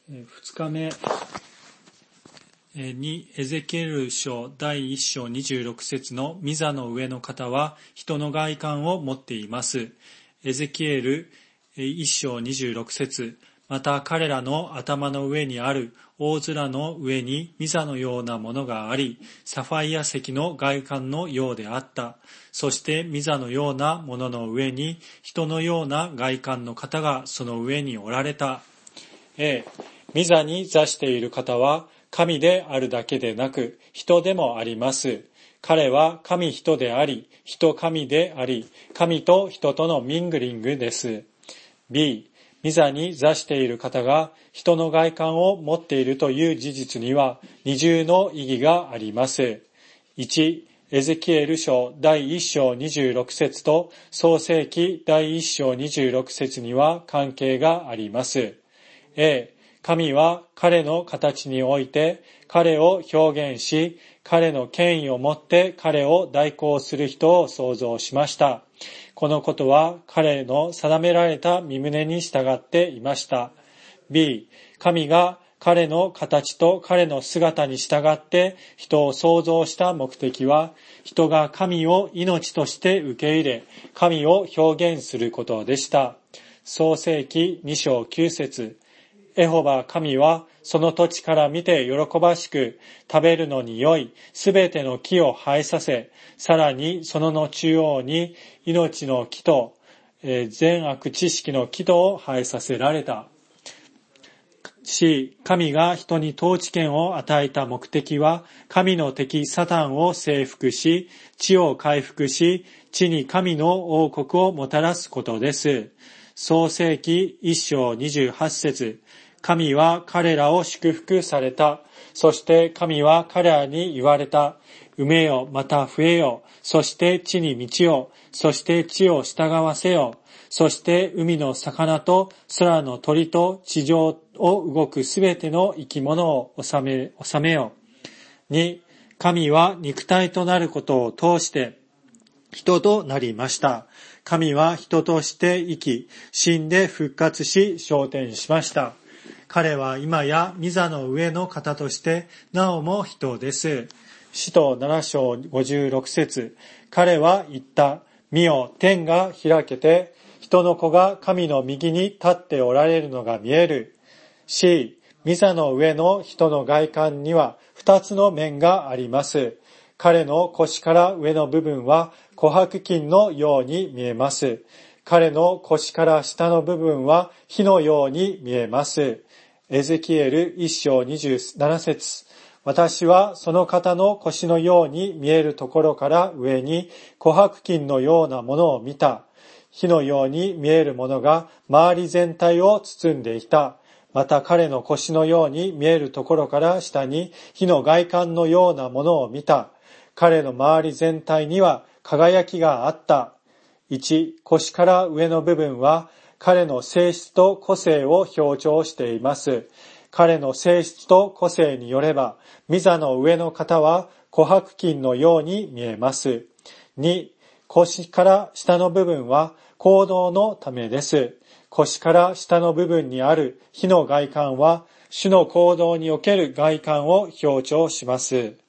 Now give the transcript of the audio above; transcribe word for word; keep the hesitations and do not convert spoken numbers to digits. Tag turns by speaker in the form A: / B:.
A: ふつかめにエゼキエル書だいいっ章にじゅうろく節の御座の上の方は人の外観を持っています。エゼキエルいっ章にじゅうろく節、また彼らの頭の上にある大面の上に御座のようなものがあり、サファイア石の外観のようであった。そして御座のようなものの上に人のような外観の方がその上におられた。A、御座に座している方は神であるだけでなく人でもあります。彼は神人であり、人神であり、神と人とのミングリングです。B、御座に座している方が人の外観を持っているという事実には二重の意義があります。いち、エゼキエル書だいいっ章にじゅうろく節と創世記だいいっ章にじゅうろく節には関係があります。A、神は彼の形において彼を表現し、彼の権威をもって彼を代行する人を創造しました。このことは彼の定められた御胸に従っていました。B、神が彼の形と彼の姿に従って人を創造した目的は、人が神を命として受け入れ、神を表現することでした。創世記に章きゅう節、エホバ神はその土地から見て喜ばしく、食べるのに良いすべての木を生えさせ、さらにそのの中央に命の木と、えー、善悪知識の木とを生えさせられた。C、神が人に統治権を与えた目的は、神の敵サタンを征服し、地を回復し、地に神の王国をもたらすことです。創世記いっ章にじゅうはち節、神は彼らを祝福された。そして神は彼らに言われた。埋めよ、また増えよ。そして地に満ちよ。そして地を従わせよ。そして海の魚と空の鳥と地上を動くすべての生き物を治め、治めよ。に、神は肉体となることを通して人となりました。神は人として生き、死んで復活し、昇天しました。彼は今や御座の上の方としてなおも人です。使徒なな章ごじゅうろく節、彼は言った。見よ、天が開けて、人の子が神の右に立っておられるのが見える。C、御座の上の人の外観には二つの面があります。彼の腰から上の部分は琥珀金のように見えます。彼の腰から下の部分は火のように見えます。エゼキエルいっ章にじゅうなな節、私はその方の腰のように見えるところから上に琥珀金のようなものを見た。火のように見えるものが周り全体を包んでいた。また彼の腰のように見えるところから下に火の外観のようなものを見た。彼の周り全体には輝きがあった。いち、腰から上の部分は彼の性質と個性を強調しています。彼の性質と個性によれば、御座の上の方は琥珀金のように見えます。に、腰から下の部分は行動のためです。腰から下の部分にある火の外観は、主の行動における外観を強調します。